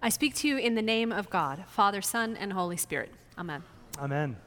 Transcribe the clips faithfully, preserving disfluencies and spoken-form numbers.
I speak to you in the name of God, Father, Son, and Holy Spirit. Amen. Amen.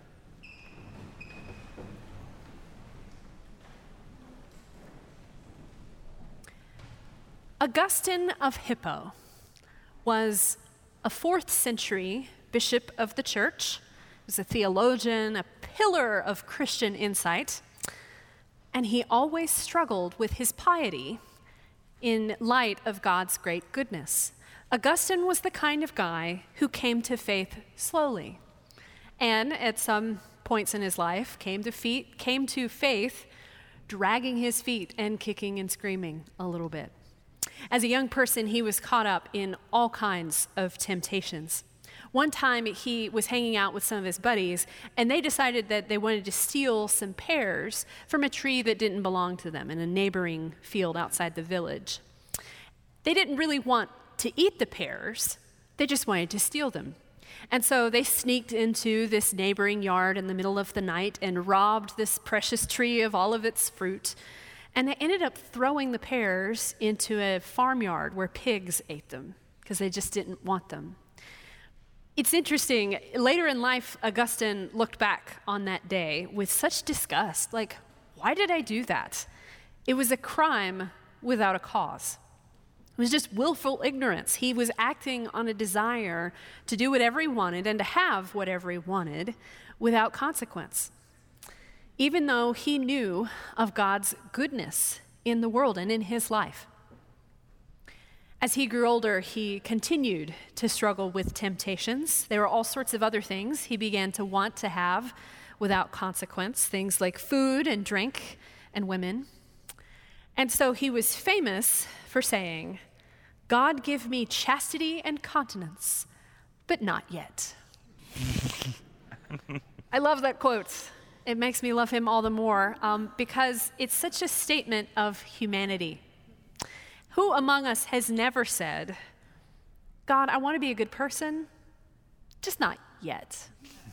Augustine of Hippo was a fourth century bishop of the church. He was a theologian, a pillar of Christian insight, and he always struggled with his piety in light of God's great goodness. Augustine was the kind of guy who came to faith slowly, and at some points in his life came to feet, came to faith dragging his feet and kicking and screaming a little bit. As a young person, he was caught up in all kinds of temptations. One time, he was hanging out with some of his buddies, and they decided that they wanted to steal some pears from a tree that didn't belong to them in a neighboring field outside the village. They didn't really want to eat the pears. They just wanted to steal them. And so they sneaked into this neighboring yard in the middle of the night and robbed this precious tree of all of its fruit. And they ended up throwing the pears into a farmyard where pigs ate them because they just didn't want them. It's interesting, later in life, Augustine looked back on that day with such disgust. Like, why did I do that? It was a crime without a cause. It was just willful ignorance. He was acting on a desire to do whatever he wanted and to have whatever he wanted without consequence, even though he knew of God's goodness in the world and in his life. As he grew older, he continued to struggle with temptations. There were all sorts of other things he began to want to have without consequence, things like food and drink and women. And so he was famous for saying, "God give me chastity and continence, but not yet." I love that quote. It makes me love him all the more um, because it's such a statement of humanity. Who among us has never said, "God, I want to be a good person, just not yet"?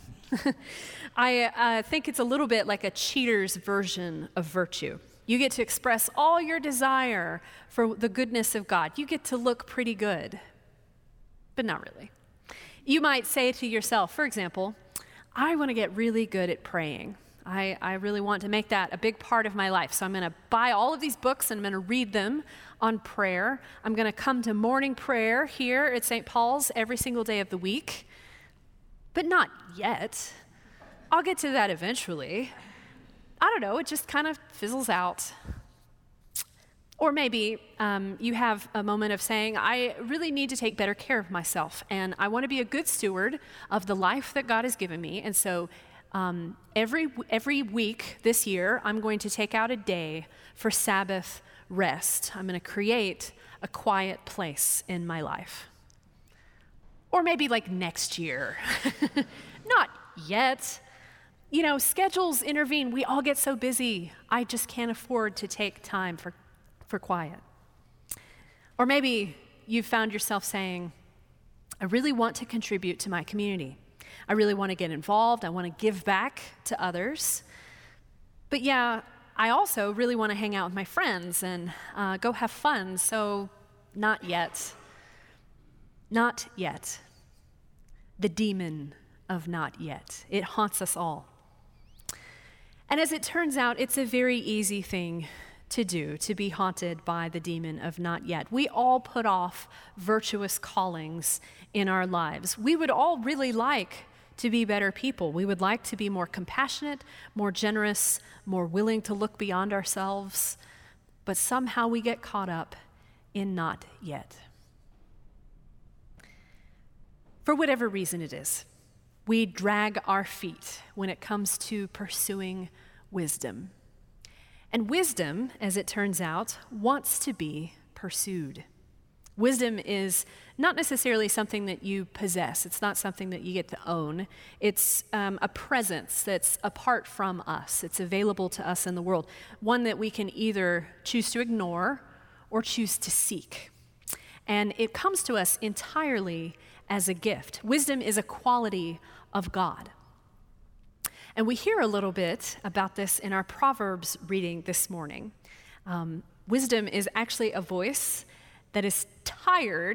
I uh, think it's a little bit like a cheater's version of virtue. You get to express all your desire for the goodness of God. You get to look pretty good, but not really. You might say to yourself, for example, "I want to get really good at praying. I, I really want to make that a big part of my life. So I'm going to buy all of these books and I'm going to read them on prayer. I'm going to come to morning prayer here at Saint Paul's every single day of the week, but not yet. I'll get to that eventually." I don't know, it just kind of fizzles out. Or maybe um, you have a moment of saying, "I really need to take better care of myself, and I want to be a good steward of the life that God has given me. And so um, every every week this year, I'm going to take out a day for Sabbath rest. I'm going to create a quiet place in my life." Or maybe like next year. Not yet. You know, schedules intervene. We all get so busy. I just can't afford to take time for, for quiet. Or maybe you've found yourself saying, "I really want to contribute to my community. I really want to get involved. I want to give back to others. But yeah, I also really want to hang out with my friends and uh, go have fun. So not yet." Not yet. The demon of not yet. It haunts us all. And as it turns out, it's a very easy thing to do, to be haunted by the demon of not yet. We all put off virtuous callings in our lives. We would all really like to be better people. We would like to be more compassionate, more generous, more willing to look beyond ourselves. But somehow we get caught up in not yet. For whatever reason it is, we drag our feet when it comes to pursuing wisdom. And wisdom, as it turns out, wants to be pursued. Wisdom is not necessarily something that you possess. It's not something that you get to own. It's um, a presence that's apart from us. It's available to us in the world, one that we can either choose to ignore or choose to seek. And it comes to us entirely as a gift. Wisdom is a quality of God. And we hear a little bit about this in our Proverbs reading this morning. Um, wisdom is actually a voice that is tired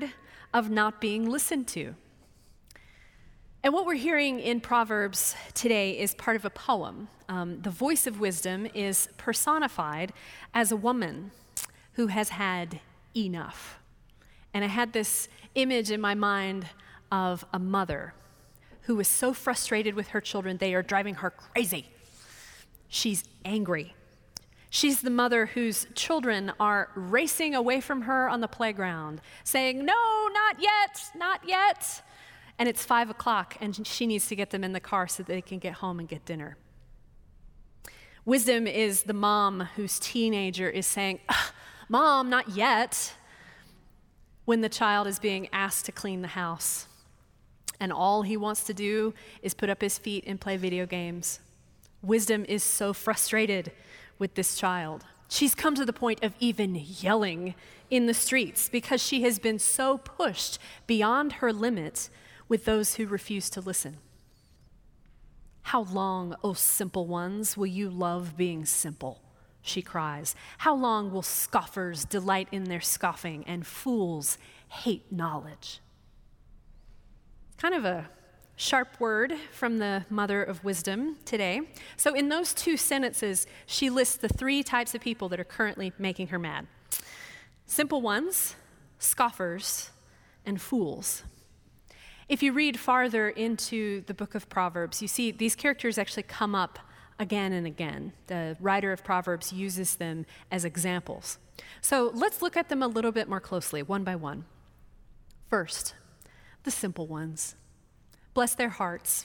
of not being listened to. And what we're hearing in Proverbs today is part of a poem. Um, the voice of wisdom is personified as a woman who has had enough. And I had this image in my mind of a mother who is so frustrated with her children, they are driving her crazy. She's angry. She's the mother whose children are racing away from her on the playground, saying, "No, not yet, not yet." And it's five o'clock, and she needs to get them in the car so that they can get home and get dinner. Wisdom is the mom whose teenager is saying, "Mom, not yet," when the child is being asked to clean the house. And all he wants to do is put up his feet and play video games. Wisdom is so frustrated with this child. She's come to the point of even yelling in the streets because she has been so pushed beyond her limits with those who refuse to listen. "How long, O simple ones, will you love being simple?" she cries. "How long will scoffers delight in their scoffing and fools hate knowledge?" Kind of a sharp word from the mother of wisdom today. So in those two sentences, she lists the three types of people that are currently making her mad. Simple ones, scoffers, and fools. If you read farther into the book of Proverbs, you see these characters actually come up again and again. The writer of Proverbs uses them as examples. So let's look at them a little bit more closely, one by one. First, the simple ones. Bless their hearts.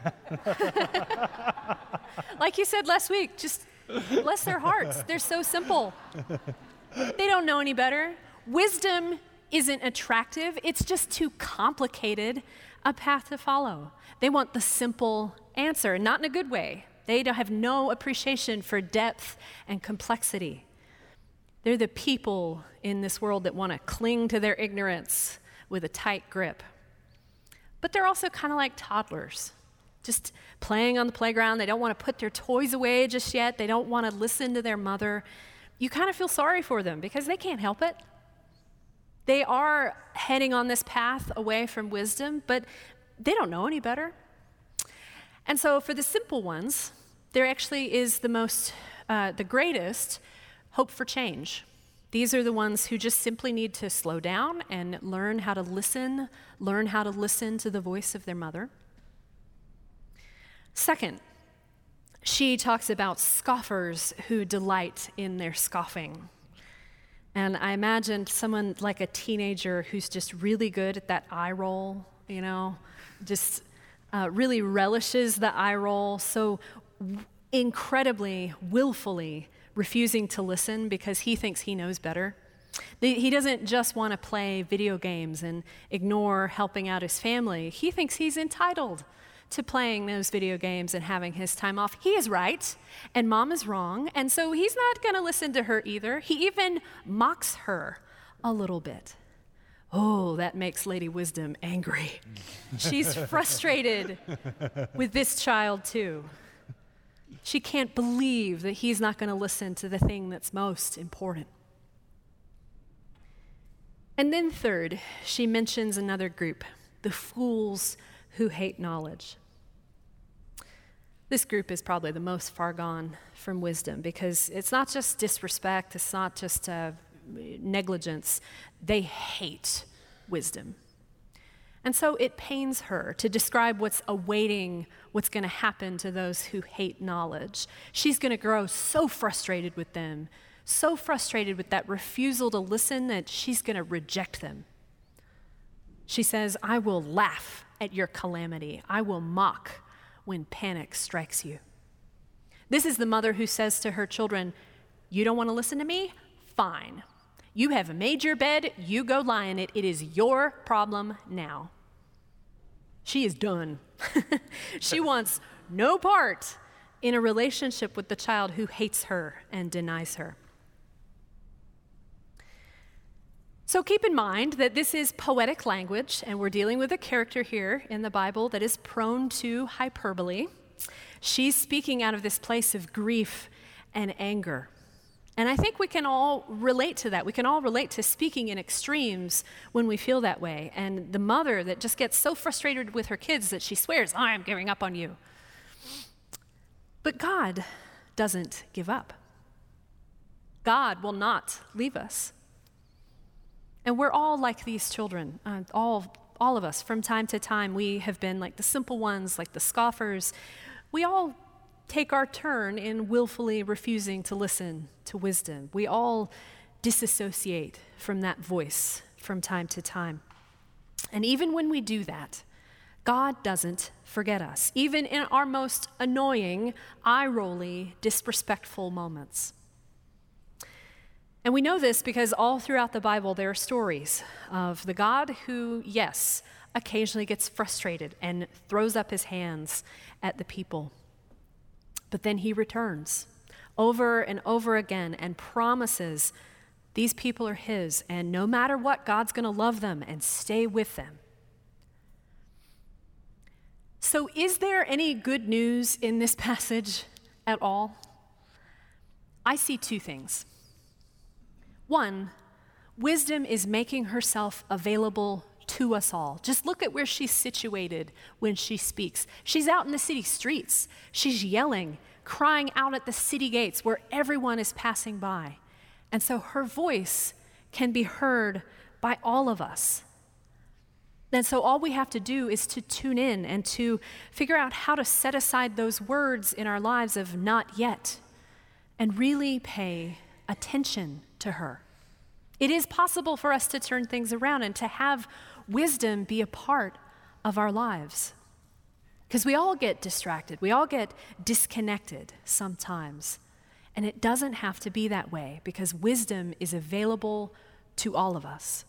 Like you said last week, just bless their hearts. They're so simple. They don't know any better. Wisdom isn't attractive. It's just too complicated a path to follow. They want the simple answer, not in a good way. They don't have no appreciation for depth and complexity. They're the people in this world that want to cling to their ignorance with a tight grip. But they're also kind of like toddlers, just playing on the playground. They don't want to put their toys away just yet. They don't want to listen to their mother. You kind of feel sorry for them because they can't help it. They are heading on this path away from wisdom, but they don't know any better. And so for the simple ones, there actually is the most, uh, the greatest hope for change. These are the ones who just simply need to slow down and learn how to listen, learn how to listen to the voice of their mother. Second, she talks about scoffers who delight in their scoffing. And I imagined someone like a teenager who's just really good at that eye roll, you know, just uh, really relishes the eye roll, so w- incredibly, willfully refusing to listen because he thinks he knows better. The, he doesn't just want to play video games and ignore helping out his family. He thinks he's entitled to playing those video games and having his time off. He is right, and mom is wrong, and so he's not going to listen to her either. He even mocks her a little bit. Oh, that makes Lady Wisdom angry. She's frustrated with this child too. She can't believe that he's not going to listen to the thing that's most important. And then third, she mentions another group, the fools who hate knowledge. This group is probably the most far gone from wisdom because it's not just disrespect, it's not just uh, negligence. They hate wisdom. And so it pains her to describe what's awaiting, what's going to happen to those who hate knowledge. She's going to grow so frustrated with them, so frustrated with that refusal to listen that she's going to reject them. She says, "I will laugh at your calamity. I will mock when panic strikes you." This is the mother who says to her children, "You don't want to listen to me? Fine. You have made your bed, you go lie in it. It is your problem now." She is done. She wants no part in a relationship with the child who hates her and denies her. So keep in mind that this is poetic language, and we're dealing with a character here in the Bible that is prone to hyperbole. She's speaking out of this place of grief and anger. And I think we can all relate to that. We can all relate to speaking in extremes when we feel that way. And the mother that just gets so frustrated with her kids that she swears, I'm giving up on you. But God doesn't give up. God will not leave us. And we're all like these children, uh, all, all of us. From time to time, we have been like the simple ones, like the scoffers. We all take our turn in willfully refusing to listen to wisdom. We all disassociate from that voice from time to time. And even when we do that, God doesn't forget us, even in our most annoying, eye-rolly, disrespectful moments. And we know this because all throughout the Bible there are stories of the God who, yes, occasionally gets frustrated and throws up his hands at the people. But then he returns over and over again and promises these people are his, and no matter what, God's going to love them and stay with them. So is there any good news in this passage at all? I see two things. One, wisdom is making herself available to us all. Just look at where she's situated when she speaks. She's out in the city streets. She's yelling, crying out at the city gates where everyone is passing by. And so her voice can be heard by all of us. And so all we have to do is to tune in and to figure out how to set aside those words in our lives of not yet and really pay attention to her. It is possible for us to turn things around and to have wisdom be a part of our lives. Because we all get distracted. We all get disconnected sometimes. And it doesn't have to be that way because wisdom is available to all of us.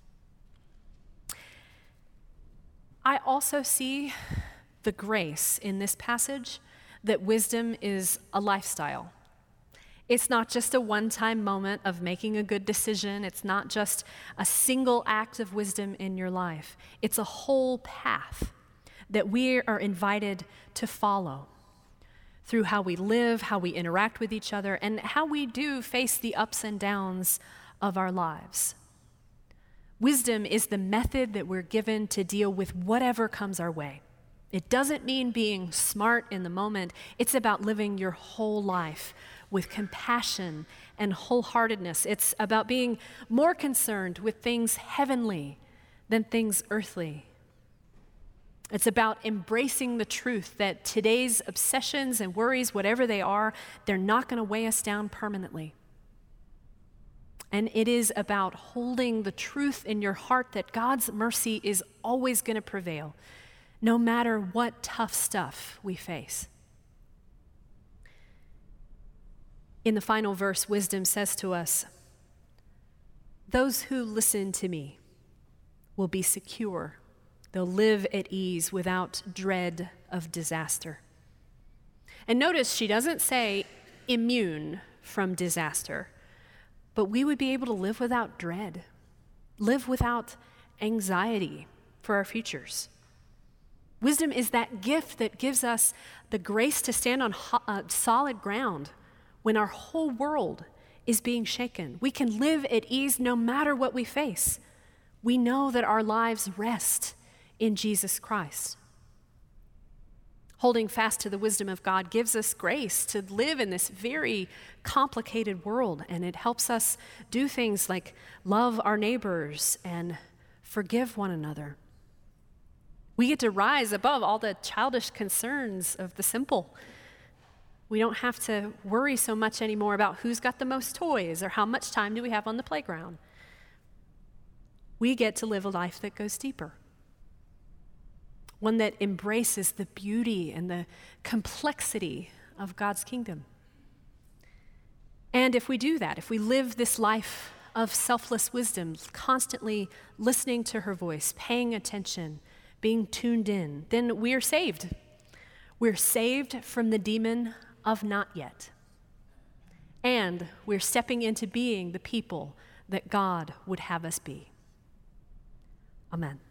I also see the grace in this passage that wisdom is a lifestyle. It's not just a one-time moment of making a good decision. It's not just a single act of wisdom in your life. It's a whole path that we are invited to follow through how we live, how we interact with each other, and how we do face the ups and downs of our lives. Wisdom is the method that we're given to deal with whatever comes our way. It doesn't mean being smart in the moment. It's about living your whole life with compassion and wholeheartedness. It's about being more concerned with things heavenly than things earthly. It's about embracing the truth that today's obsessions and worries, whatever they are, they're not going to weigh us down permanently. And it is about holding the truth in your heart that God's mercy is always going to prevail, no matter what tough stuff we face. In the final verse, wisdom says to us, "Those who listen to me will be secure. They'll live at ease without dread of disaster." And notice she doesn't say immune from disaster, but we would be able to live without dread, live without anxiety for our futures. Wisdom is that gift that gives us the grace to stand on ho- uh, solid ground when our whole world is being shaken. We can live at ease no matter what we face. We know that our lives rest in Jesus Christ. Holding fast to the wisdom of God gives us grace to live in this very complicated world, and it helps us do things like love our neighbors and forgive one another. We get to rise above all the childish concerns of the simple. We don't have to worry so much anymore about who's got the most toys or how much time do we have on the playground. We get to live a life that goes deeper. One that embraces the beauty and the complexity of God's kingdom. And if we do that, if we live this life of selfless wisdom, constantly listening to her voice, paying attention, being tuned in, then we are saved. We're saved from the demon of not yet. And we're stepping into being the people that God would have us be. Amen.